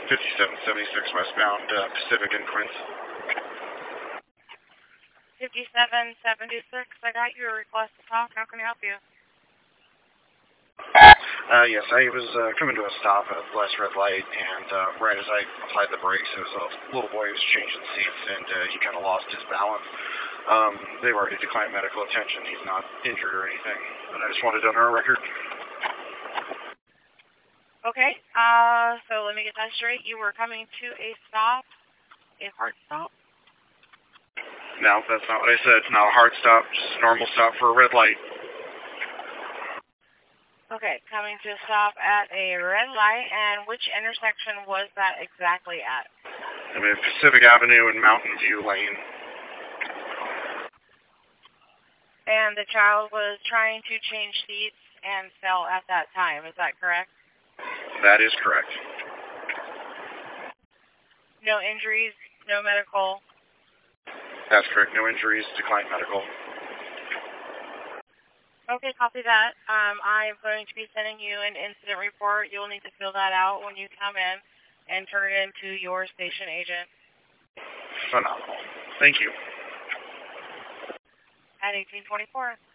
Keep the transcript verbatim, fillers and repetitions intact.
fifty-seven seventy-six westbound uh, Pacific and Prince. fifty-seven seventy-six, I got your request to talk. How can I help you? Uh, yes, I was uh, coming to a stop at the last red light, and uh, right as I applied the brakes, there was a little boy who was changing seats, and uh, he kind of lost his balance. Um, they've already declined medical attention. He's not injured or anything, but I just wanted it on our record. Okay, uh, so let me get that straight. You were coming to a stop, a hard stop? No, that's not what I said. It's not a hard stop, just a normal stop for a red light. Okay, coming to a stop at a red light, and which intersection was that exactly at? I mean, Pacific Avenue and Mountain View Lane. And the child was trying to change seats and fell at that time, is that correct? That is correct. No injuries, no medical? That's correct. No injuries, declined medical. Okay, copy that. Um, I'm going to be sending you an incident report. You'll need to fill that out when you come in and turn it into your station agent. Phenomenal. Thank you. At eighteen twenty-four.